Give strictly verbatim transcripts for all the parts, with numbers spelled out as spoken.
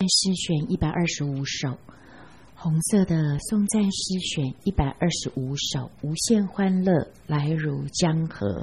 诗选一百二十五首，红色的颂赞诗选一百二十五首，无限欢乐来如江河。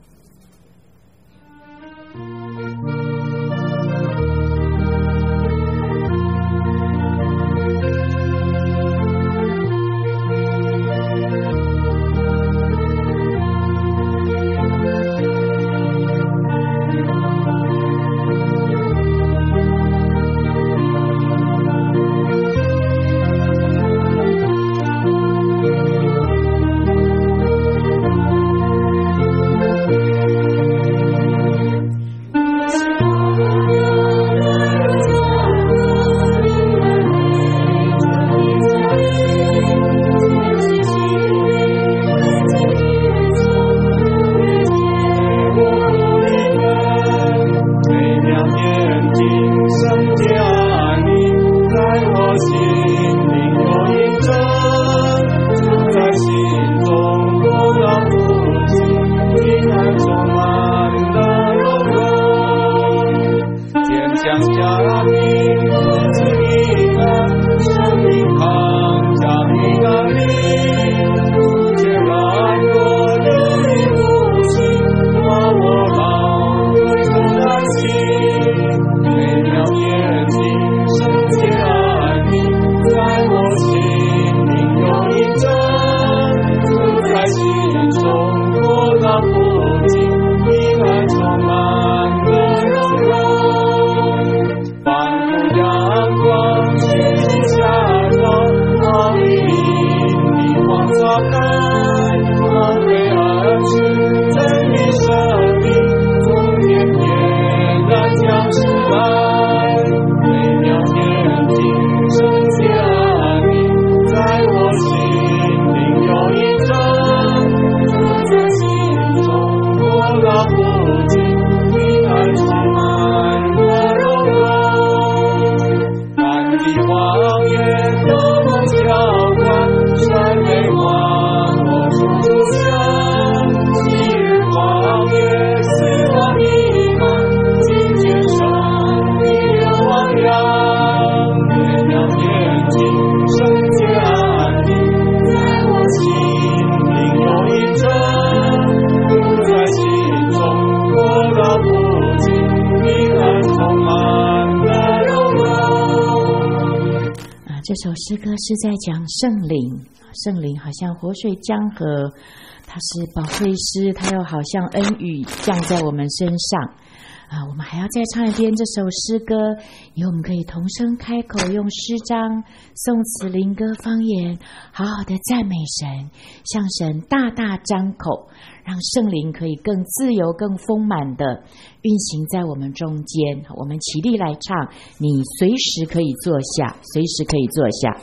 这首诗歌是在讲圣灵，圣灵好像活水江河，它是保惠师，它又好像恩雨降在我们身上啊！我们还要再唱一遍这首诗歌，以后我们可以同声开口，用诗章、颂词、灵歌、方言，好好的赞美神，向神大大张口，让圣灵可以更自由、更丰满的运行在我们中间。我们起立来唱，你随时可以坐下，随时可以坐下。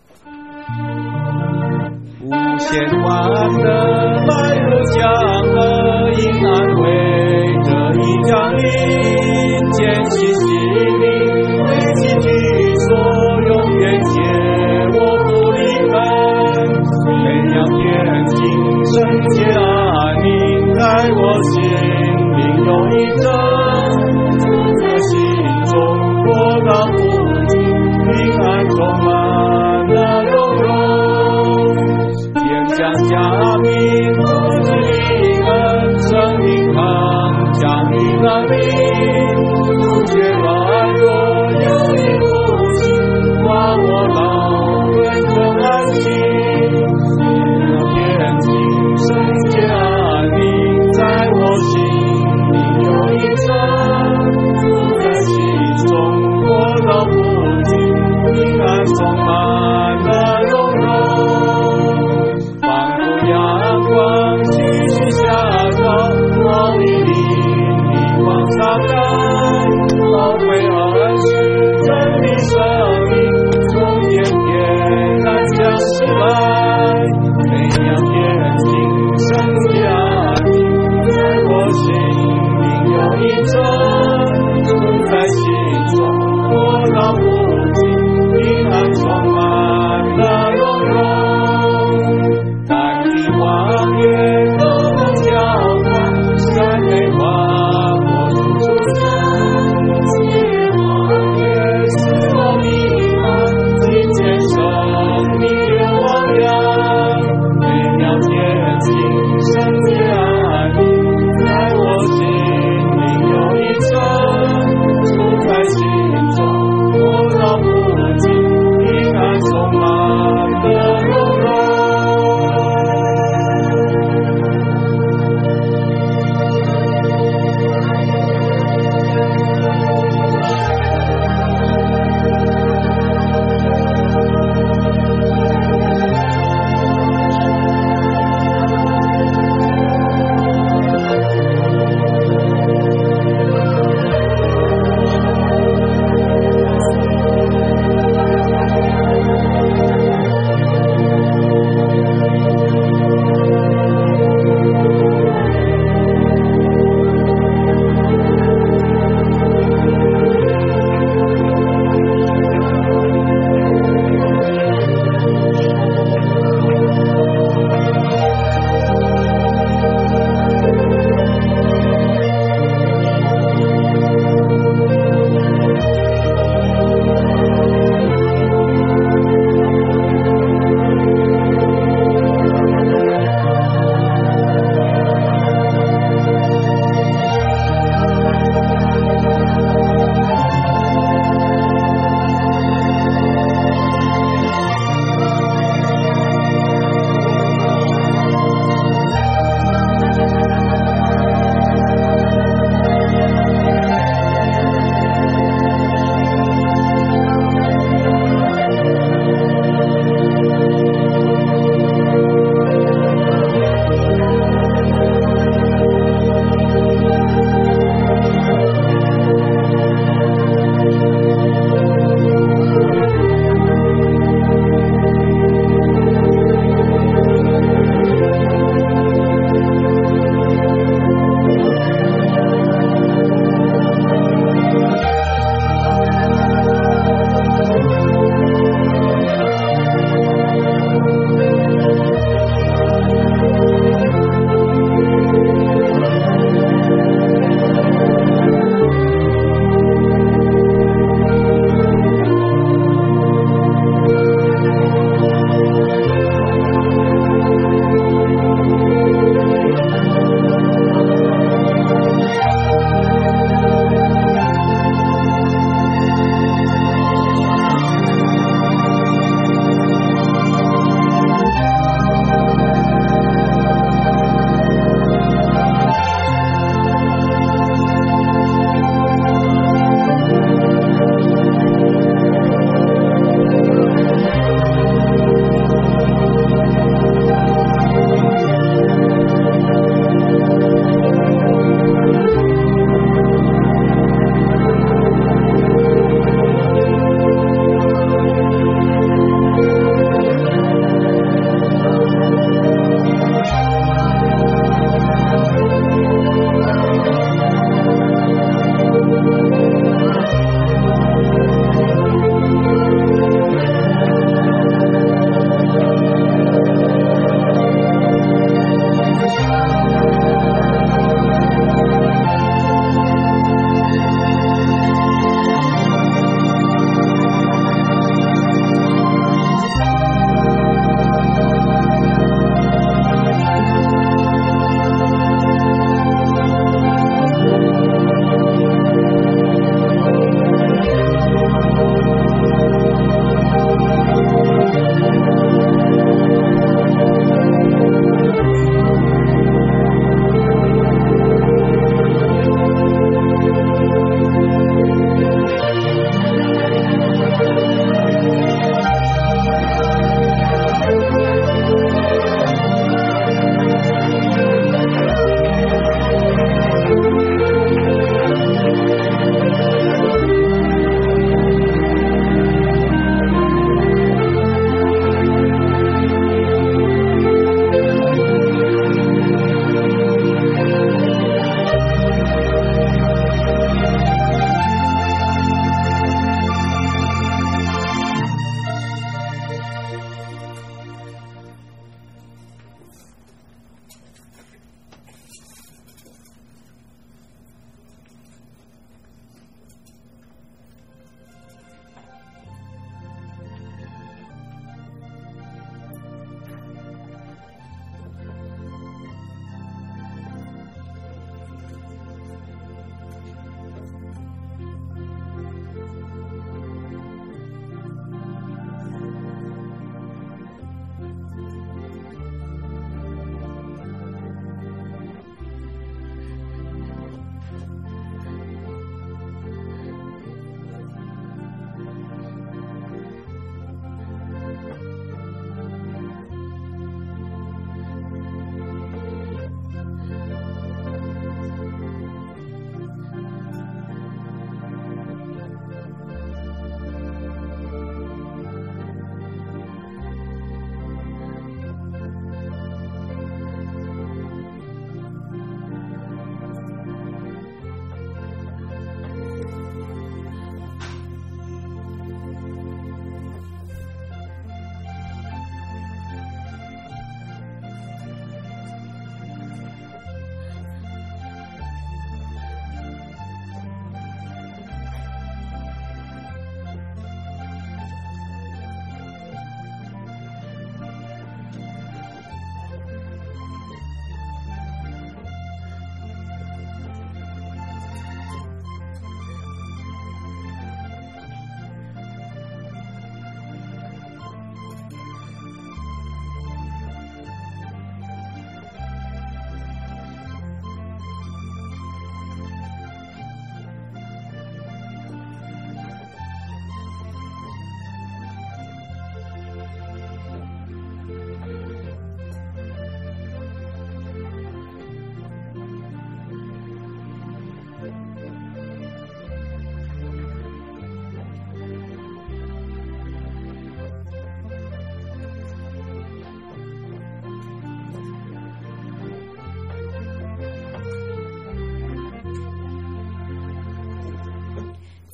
无限欢乐来如江河，因安慰这一降临，坚信心灵为其居所，永远接我不离分。每样天经圣洁安宁，在我心灵有一真，住在心中我的福气，平安充满了荣荣。天降嘉宾，不知灵恩，生命康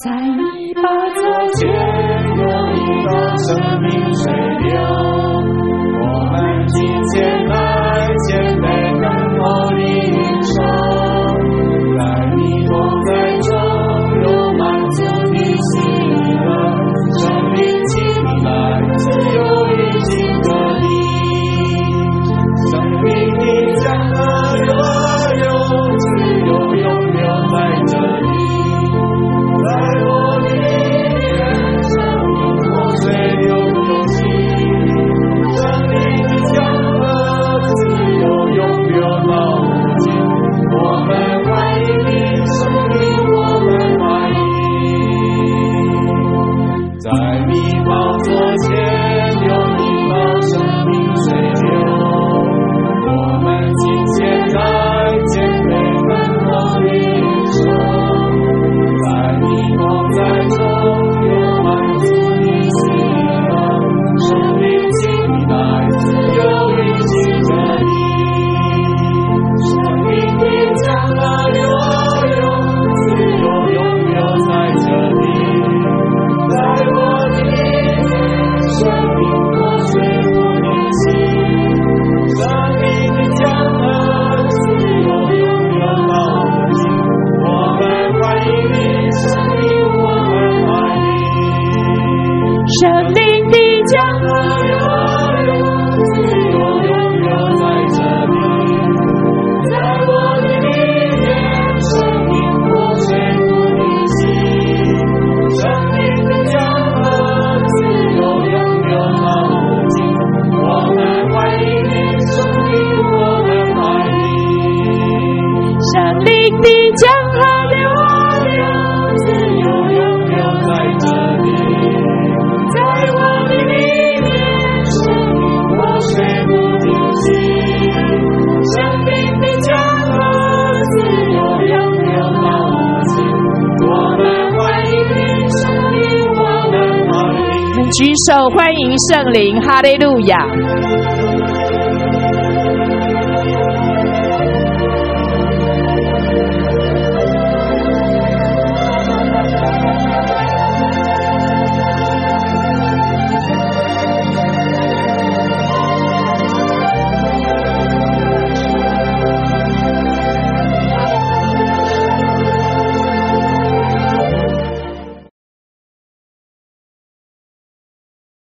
在你宝座前有一道生命水流，我们今天来谦卑等候领受，在你同在中有满足的喜乐，生命请你来，自由已经得力，生命的江河流啊流，自由永留在这里。在我里面，生命活水流流行，生命的江河自由永流到无尽。我们欢迎你，生命我们欢迎。在你宝座前有一道生命水流，我们今天在谦卑等候领受。在你同在中有满足的喜乐，生命请你来，自由已经得力，生命的江河流啊流，自由永留在这里。在我里面，生命活水不离弃，生命的江河自由永留到无尽。我们欢迎你，生命我们欢迎。 生命的江河流啊流，自由永留在这里。在我的里面，生命活水不离弃，生命的江河自由永留到无尽。我们欢迎你，生命我们欢迎。 生命的江河流啊流，自由永留在这里。在我的里面，生命活水不离弃，生命的江河自由永流到无尽。我们欢迎你，生命我们欢迎。 举手欢迎圣灵，哈利路亚。